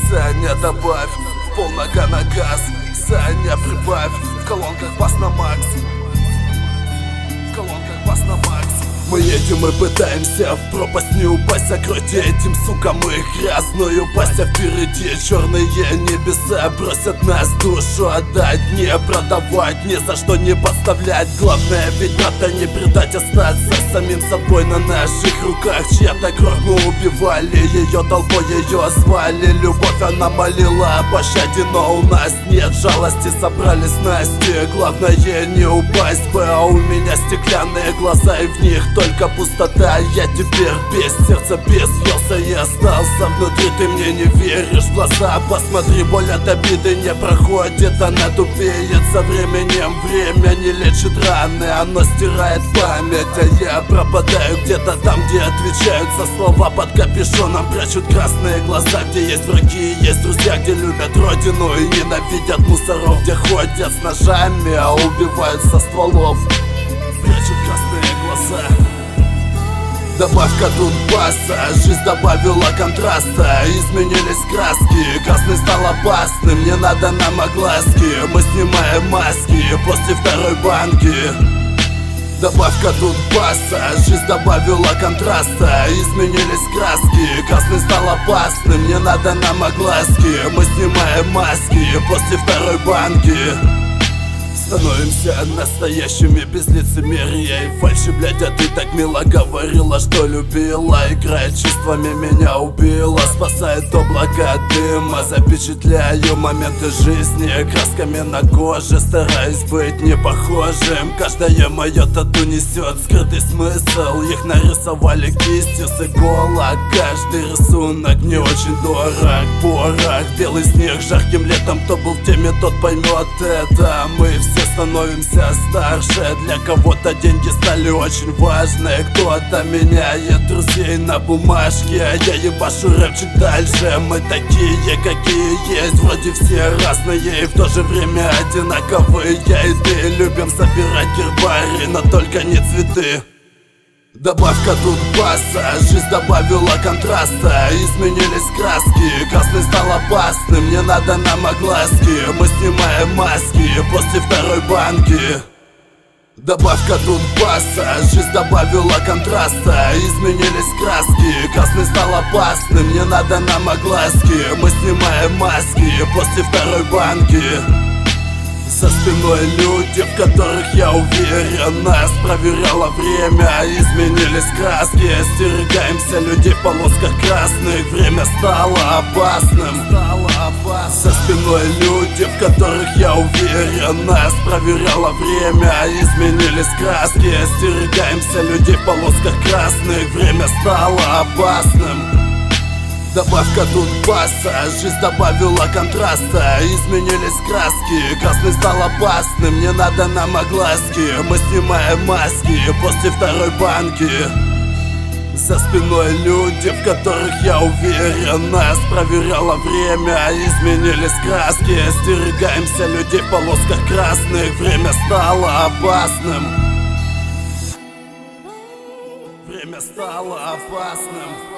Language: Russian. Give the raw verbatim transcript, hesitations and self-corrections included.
Саня, добавь, в пол нога на газ. Саня, прибавь, в колонках бас на макс. В колонках бас на макс. Мы едем и пытаемся в пропасть не упасть. Закройте этим, сукам, их грязную пасть. А впереди черные небеса просят нас душу отдать, не продавать, ни за что не подставлять. Главное ведь, брата, не предать, остаться самим собой на наших руках. Чья-то кровь мы убивали, ее толпой ее звали. Любовь она молила о пощаде, но у нас нет жалости. Собрались Насти, главное не упасть бы. А у меня стеклянные глаза, и в них только пустота. Я теперь без сердца, без веса и остался внутри. Ты мне не веришь в глаза, посмотри, боль от обиды не проходит, она тупеет со временем. Время не лечит раны, оно стирает память. А я пропадаю где-то там, где отвечают за слова. Под капюшоном прячут красные глаза, где есть враги и есть друзья, где любят родину и ненавидят мусоров, где ходят с ножами, а убивают со стволов. Прячут красные глаза. Добавка тут баса, жизнь добавила контраста. Изменились краски, красный стал опасным. Не надо нам огласки, мы снимаем маски после второй банки. Добавка тут баса, жизнь добавила контраста. Изменились краски, красный стал опасным. Не надо нам огласки, мы снимаем маски после второй банки. Становимся настоящими без лицемерия и фальши, блять. А ты так мило говорила, что любила. Играет чувствами, меня убила. Спасает облако от дыма. Запечатляю моменты жизни красками на коже, стараюсь быть не похожим. Каждое мое тату несет скрытый смысл. Их нарисовали кистью с иголок. Каждый рисунок мне очень дорог. Порох, белый снег жарким летом. Кто был в теме, тот поймет это. Мы все становимся старше. Для кого-то деньги стали очень важны. Кто-то меняет друзей на бумажке, а я ебашу рэпчик дальше. Мы такие, какие есть, вроде все разные и в то же время одинаковые. Я и ты любим собирать гербарий, но только не цветы. Добавка тут баса, жизнь добавила контраста. Изменились краски, красный стал опасным. Не надо нам огласки, мы снимаем маски после второй банки. Добавка тут баса, жизнь добавила контраста. Изменились краски, красный стал опасным. Не надо нам огласки, мы снимаем маски после второй банки. За спиной люди, в которых я уверен. Нас проверяло время, изменились краски. Остерегаемся людей в полосках красных. Время стало опасным. За спиной люди, в которых я уверен. Нас проверяло время, изменились краски. Остерегаемся людей в полосках красных. Время стало опасным. Добавка тут баса, жизнь добавила контраста. Изменились краски, красный стал опасным. Не надо нам огласки, мы снимаем маски после второй банки. За спиной люди, в которых я уверен. Нас проверяло время, изменились краски. Остерегаемся людей в полосках красных. Время стало опасным. Время стало опасным.